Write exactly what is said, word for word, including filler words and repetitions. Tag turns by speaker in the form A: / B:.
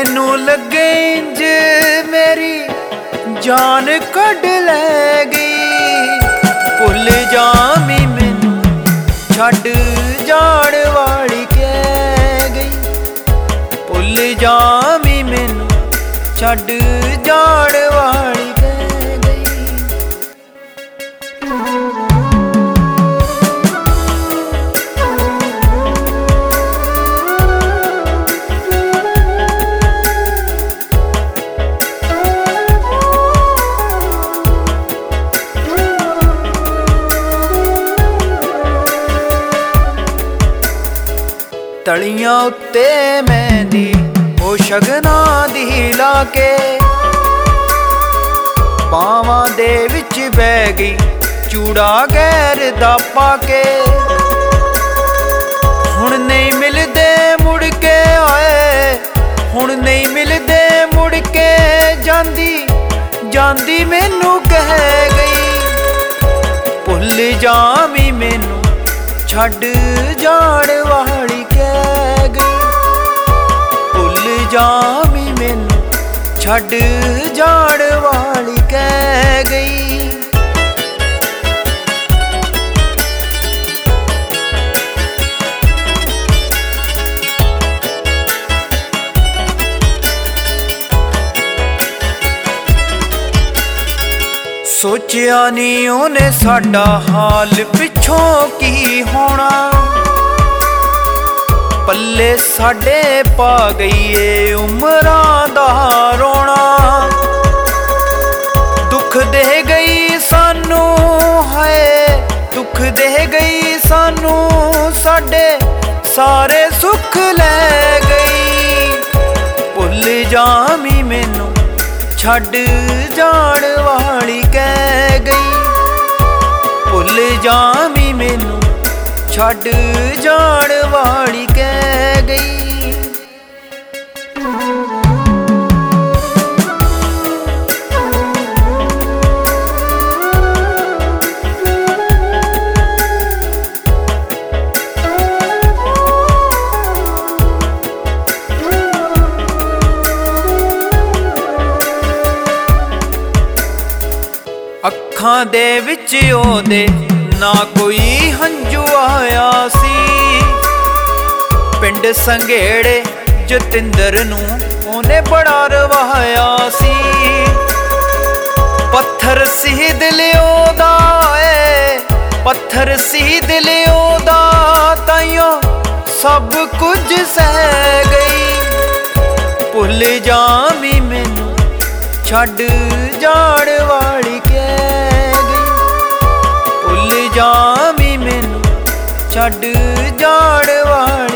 A: मैनू लगे इंज मेरी जान कढ़ लै गई। भुल जामी मैनू छड्ड जाण वाली कह गई। भुल जामी मैनू छड्ड जाण वाली कह गई। तलियां उत्ते मेहंदी ओ शगना दी ला के बावां दे विच बह गई चूड़ा गैर दा पाके। हुण नहीं मिलदे मुड़ के आए, हुण नहीं मिलदे मुड़ के जांदी जांदी मैनू कह गई। भुल जामी मैनू छड्ड जाण वाली कह गई। भुल जामी मैनू छड्ड जाण वाली कह गई। सोचिया नी ओने साडा हाल पिछों की होना। पल्ले साडे पा गई ए उमरां दा रोना। दुख दे गई सानू हाय, दुख दे गई सानू साडे सारे सुख लै गई। भुल जामी मैनू छड्ड जाण वाली कह गई। भुल जामी मैनू छड्ड जाण वाली कह गई। अखां दे विच ओदे ना कोई हंजू आया सी। पिंड संघेड़े जतिंदर नू ओने बड़ा रवाया सी। पत्थर सी दिल ओदा ए, पत्थर सी दिल ओदा ताइयों सब कुछ सह गई। भुल जामी मैनू छड्ड जाण वाली कह गई। भुल जामी मैनू छड्ड जाण वाली